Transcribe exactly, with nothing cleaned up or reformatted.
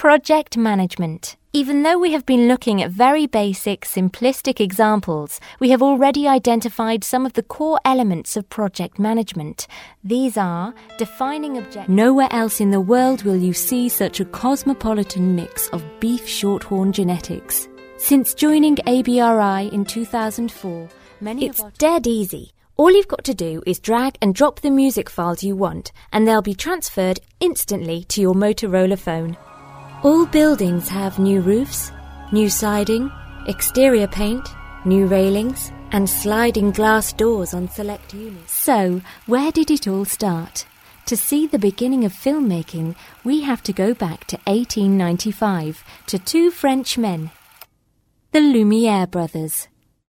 Project management. Even though we have been looking at very basic, simplistic examples, we have already identified some of the core elements of project management. These are defining objectives. Nowhere else in the world will you see such a cosmopolitan mix of beef shorthorn genetics. Since joining A B R I in two thousand four, many It's of our dead easy. All you've got to do is drag and drop the music files you want, and they'll be transferred instantly to your Motorola phone. All buildings have new roofs, new siding, exterior paint, new railings, and sliding glass doors on select units. So, where did it all start? To see the beginning of filmmaking, we have to go back to eighteen ninety-five, to two French men, the Lumiere brothers.